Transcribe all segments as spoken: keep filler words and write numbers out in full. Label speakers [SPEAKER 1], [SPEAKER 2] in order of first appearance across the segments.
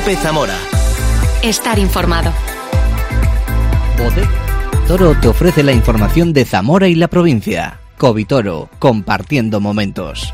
[SPEAKER 1] COPE Zamora.
[SPEAKER 2] Estar informado.
[SPEAKER 3] Bodega Toro te ofrece la información de Zamora y la provincia. Covitoro, compartiendo momentos.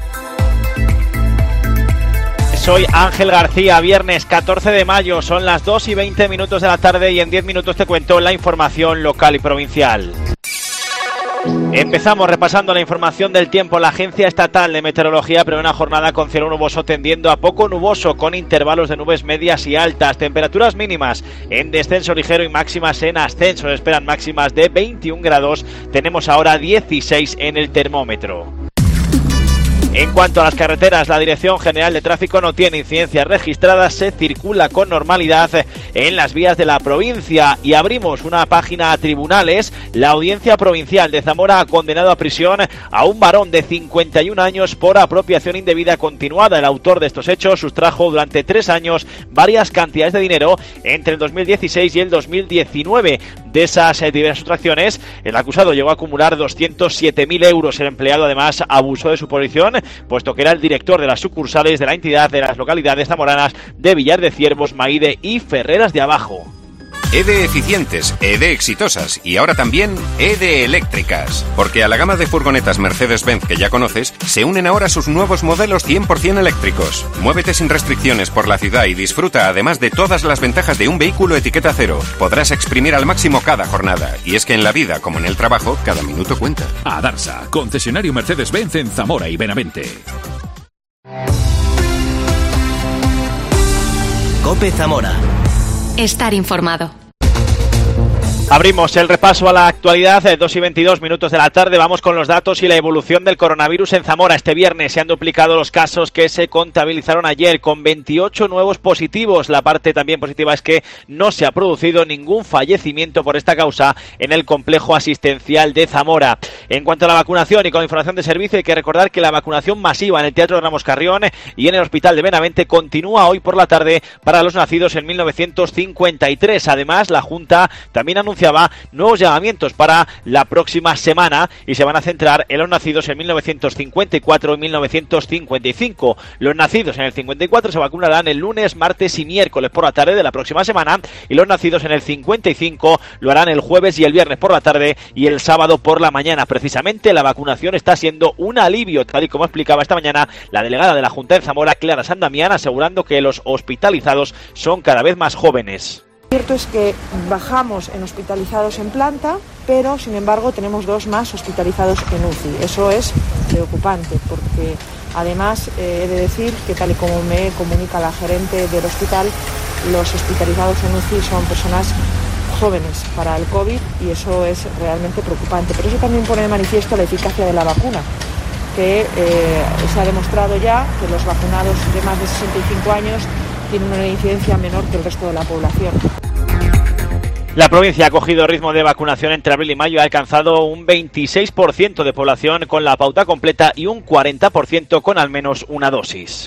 [SPEAKER 4] Soy Ángel García, viernes catorce de mayo, son las dos y veinte minutos de la tarde y en diez minutos te cuento la información local y provincial. Empezamos repasando la información del tiempo. La Agencia Estatal de Meteorología prevé una jornada con cielo nuboso tendiendo a poco nuboso, con intervalos de nubes medias y altas. Temperaturas mínimas en descenso ligero y máximas en ascenso. Se esperan máximas de veintiún grados. Tenemos ahora dieciséis en el termómetro. En cuanto a las carreteras, la Dirección General de Tráfico no tiene incidencias registradas, se circula con normalidad en las vías de la provincia y abrimos una página a tribunales. La Audiencia Provincial de Zamora ha condenado a prisión a un varón de cincuenta y un años por apropiación indebida continuada. El autor de estos hechos sustrajo durante tres años varias cantidades de dinero entre el dos mil dieciséis y el dos mil diecinueve. De esas diversas sustracciones, el acusado llegó a acumular doscientos siete mil euros. El empleado además abusó de su posición, puesto que era el director de las sucursales de la entidad de las localidades zamoranas de Villar de Ciervos, Maide y Ferreras de Abajo.
[SPEAKER 5] E D E eficientes, E D E exitosas y ahora también E D E eléctricas. Porque a la gama de furgonetas Mercedes-Benz que ya conoces, se unen ahora sus nuevos modelos cien por ciento eléctricos. Muévete sin restricciones por la ciudad y disfruta además de todas las ventajas de un vehículo etiqueta cero. Podrás exprimir al máximo cada jornada. Y es que en la vida, como en el trabajo, cada minuto cuenta.
[SPEAKER 6] Adarsa, concesionario Mercedes-Benz en Zamora y Benavente.
[SPEAKER 1] COPE Zamora.
[SPEAKER 2] Estar informado.
[SPEAKER 4] Abrimos el repaso a la actualidad, de dos y veintidós minutos de la tarde. Vamos con los datos y la evolución del coronavirus en Zamora. Este viernes se han duplicado los casos que se contabilizaron ayer, con veintiocho nuevos positivos. La parte también positiva es que no se ha producido ningún fallecimiento por esta causa en el complejo asistencial de Zamora. En cuanto a la vacunación y con información de servicio, hay que recordar que la vacunación masiva en el Teatro Ramos Carrión y en el Hospital de Benavente continúa hoy por la tarde para los nacidos en mil novecientos cincuenta y tres. Además, la Junta también anunció nuevos llamamientos para la próxima semana y se van a centrar en los nacidos en mil novecientos cincuenta y cuatro y mil novecientos cincuenta y cinco. Los nacidos en el cincuenta y cuatro se vacunarán el lunes, martes y miércoles por la tarde de la próxima semana, y los nacidos en el cincuenta y cinco lo harán el jueves y el viernes por la tarde y el sábado por la mañana. Precisamente la vacunación está siendo un alivio, tal y como explicaba esta mañana la delegada de la Junta de Zamora, Clara San Damián, asegurando que los hospitalizados son cada vez más jóvenes.
[SPEAKER 7] Lo cierto es que bajamos en hospitalizados en planta, pero sin embargo tenemos dos más hospitalizados en U C I. Eso es preocupante porque además eh, he de decir que, tal y como me comunica la gerente del hospital, los hospitalizados en U C I son personas jóvenes para el COVID y eso es realmente preocupante. Pero eso también pone de manifiesto la eficacia de la vacuna, que eh, se ha demostrado ya que los vacunados de más de sesenta y cinco años tienen una incidencia menor que el resto de la población.
[SPEAKER 4] La provincia ha cogido ritmo de vacunación entre abril y mayo, ha alcanzado un veintiséis por ciento de población con la pauta completa y un cuarenta por ciento con al menos una dosis.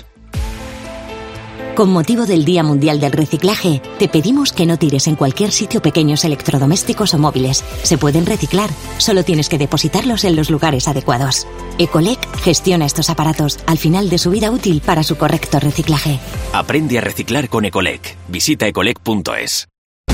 [SPEAKER 8] Con motivo del Día Mundial del Reciclaje, te pedimos que no tires en cualquier sitio pequeños electrodomésticos o móviles. Se pueden reciclar, solo tienes que depositarlos en los lugares adecuados. Ecolec gestiona estos aparatos al final de su vida útil para su correcto reciclaje.
[SPEAKER 1] Aprende a reciclar con Ecolec. Visita ecolec punto es.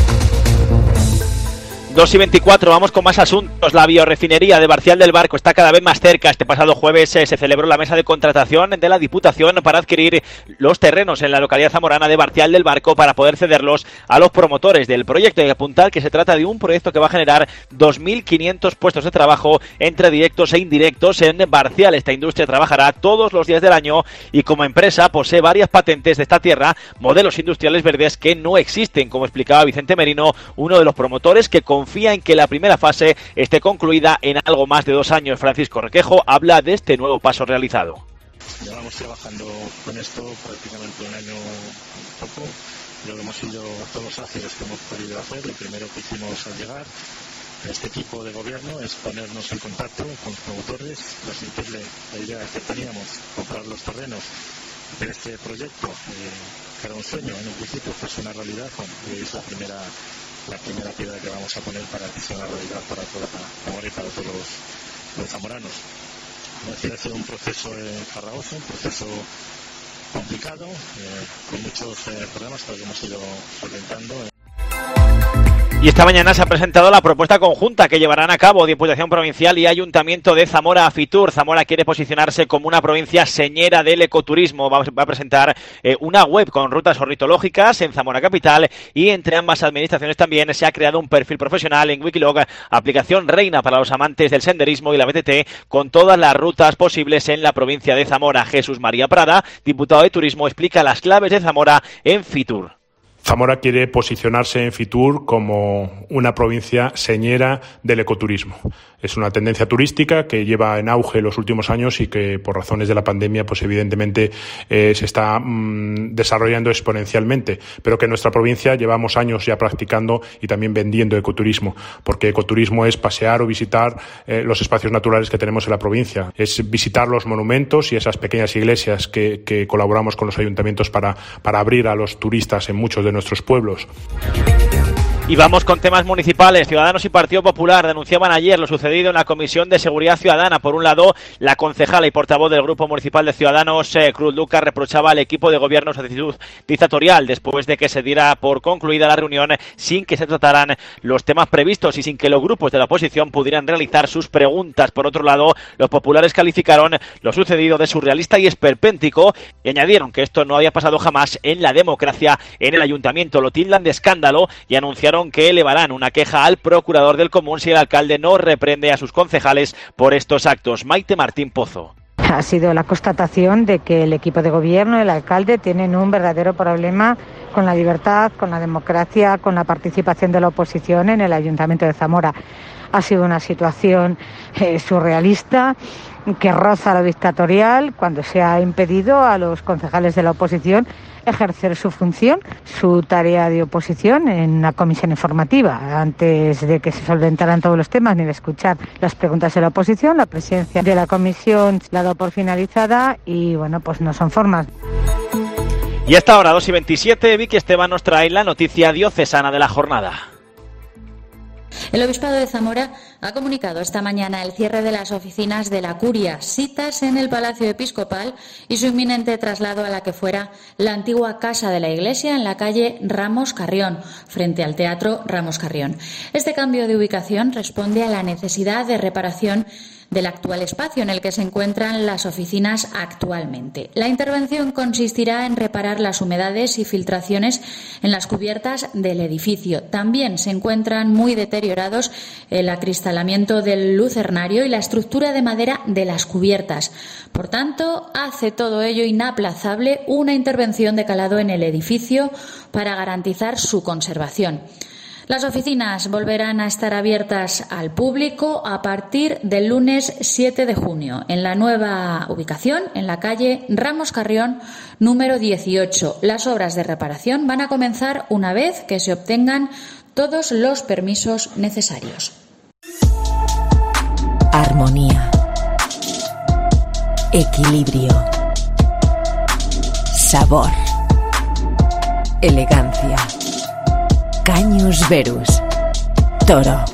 [SPEAKER 4] dos y veinticuatro, vamos con más asuntos. La biorefinería de Barcial del Barco está cada vez más cerca. Este pasado jueves eh, se celebró la mesa de contratación de la Diputación para adquirir los terrenos en la localidad zamorana de Barcial del Barco para poder cederlos a los promotores del proyecto. Hay que apuntar que se trata de un proyecto que va a generar dos mil quinientos puestos de trabajo entre directos e indirectos en Barcial. Esta industria trabajará todos los días del año y como empresa posee varias patentes de esta tierra, modelos industriales verdes que no existen, como explicaba Vicente Merino, uno de los promotores que con confía en que la primera fase esté concluida en algo más de dos años. Francisco Requejo habla de este nuevo paso realizado.
[SPEAKER 9] Llevamos trabajando con esto prácticamente un año poco. Lo que hemos sido todos los ácidos que hemos podido hacer. Lo primero que hicimos al llegar a este equipo de gobierno es ponernos en contacto con los promotores, transmitirle la idea que teníamos, comprar los terrenos de este proyecto, eh, que era un sueño en un principio, pues una realidad. Bueno, y es la primera la primera piedra que vamos a poner para que sea una realidad para toda Zamora y para todos los, los zamoranos. No ha sido un proceso eh, farragoso, un proceso complicado, eh, con muchos eh, problemas que hemos ido solventando.
[SPEAKER 4] Y esta mañana se ha presentado la propuesta conjunta que llevarán a cabo Diputación Provincial y Ayuntamiento de Zamora a Fitur. Zamora quiere posicionarse como una provincia señera del ecoturismo. Va a presentar eh, una web con rutas ornitológicas en Zamora Capital, y entre ambas administraciones también se ha creado un perfil profesional en Wikilog, aplicación reina para los amantes del senderismo y la B T T, con todas las rutas posibles en la provincia de Zamora. Jesús María Prada, diputado de Turismo, explica las claves de Zamora en Fitur.
[SPEAKER 10] Zamora quiere posicionarse en Fitur como una provincia señera del ecoturismo. Es una tendencia turística que lleva en auge los últimos años y que, por razones de la pandemia, pues evidentemente eh, se está mmm, desarrollando exponencialmente, pero que en nuestra provincia llevamos años ya practicando y también vendiendo ecoturismo, porque ecoturismo es pasear o visitar eh, los espacios naturales que tenemos en la provincia, es visitar los monumentos y esas pequeñas iglesias que, que colaboramos con los ayuntamientos para, para abrir a los turistas en muchos de nuestros pueblos.
[SPEAKER 4] Y vamos con temas municipales. Ciudadanos y Partido Popular denunciaban ayer lo sucedido en la Comisión de Seguridad Ciudadana. Por un lado, la concejala y portavoz del Grupo Municipal de Ciudadanos, eh, Cruz Lucas, reprochaba al equipo de gobierno su actitud dictatorial después de que se diera por concluida la reunión sin que se trataran los temas previstos y sin que los grupos de la oposición pudieran realizar sus preguntas. Por otro lado, los populares calificaron lo sucedido de surrealista y esperpéntico y añadieron que esto no había pasado jamás en la democracia en el ayuntamiento. Lo tildan de escándalo y anunciaron que elevarán una queja al procurador del Común si el alcalde no reprende a sus concejales por estos actos. Maite Martín Pozo.
[SPEAKER 11] Ha sido la constatación de que el equipo de gobierno y el alcalde tienen un verdadero problema con la libertad, con la democracia, con la participación de la oposición en el Ayuntamiento de Zamora. Ha sido una situación eh, surrealista que roza lo dictatorial cuando se ha impedido a los concejales de la oposición ejercer su función, su tarea de oposición en la comisión informativa. Antes de que se solventaran todos los temas ni de escuchar las preguntas de la oposición, la presidencia de la comisión la ha dado por finalizada y bueno, pues no son formas.
[SPEAKER 4] Y hasta ahora, dos y veintisiete, Vicky Esteban nos trae la noticia diocesana de la jornada.
[SPEAKER 12] El Obispado de Zamora ha comunicado esta mañana el cierre de las oficinas de la Curia, sitas en el Palacio Episcopal, y su inminente traslado a la que fuera la antigua Casa de la Iglesia en la calle Ramos Carrión, frente al Teatro Ramos Carrión. Este cambio de ubicación responde a la necesidad de reparación del actual espacio en el que se encuentran las oficinas actualmente. La intervención consistirá en reparar las humedades y filtraciones en las cubiertas del edificio. También se encuentran muy deteriorados el acristalamiento del lucernario y la estructura de madera de las cubiertas. Por tanto, hace todo ello inaplazable una intervención de calado en el edificio para garantizar su conservación. Las oficinas volverán a estar abiertas al público a partir del lunes siete de junio en la nueva ubicación, en la calle Ramos Carrión número dieciocho. Las obras de reparación van a comenzar una vez que se obtengan todos los permisos necesarios.
[SPEAKER 8] Armonía. Equilibrio. Sabor. Elegancia. Cañus Verus. Toro.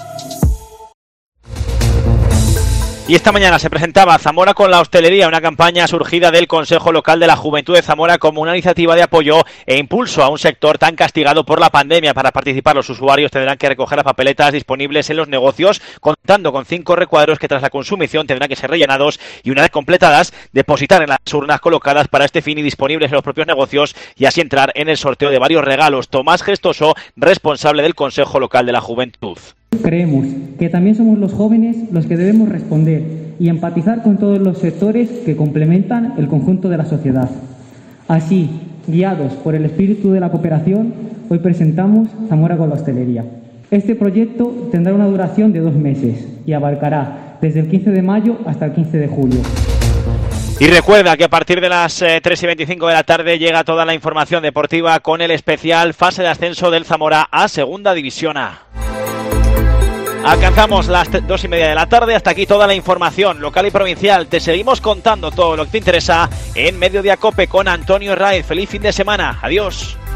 [SPEAKER 4] Y esta mañana se presentaba Zamora con la hostelería, una campaña surgida del Consejo Local de la Juventud de Zamora como una iniciativa de apoyo e impulso a un sector tan castigado por la pandemia. Para participar, los usuarios tendrán que recoger las papeletas disponibles en los negocios, contando con cinco recuadros que tras la consumición tendrán que ser rellenados y, una vez completadas, depositar en las urnas colocadas para este fin y disponibles en los propios negocios, y así entrar en el sorteo de varios regalos. Tomás Gestoso, responsable del Consejo Local de la Juventud.
[SPEAKER 13] Creemos que también somos los jóvenes los que debemos responder y empatizar con todos los sectores que complementan el conjunto de la sociedad. Así, guiados por el espíritu de la cooperación, hoy presentamos Zamora con la hostelería. Este proyecto tendrá una duración de dos meses y abarcará desde el quince de mayo hasta el quince de julio.
[SPEAKER 4] Y recuerda que a partir de las eh, tres y veinticinco de la tarde llega toda la información deportiva con el especial fase de ascenso del Zamora a Segunda División A. Alcanzamos las dos y media de la tarde. Hasta aquí toda la información local y provincial. Te seguimos contando todo lo que te interesa en Mediodía Cope con Antonio Raiz. Feliz fin de semana. Adiós.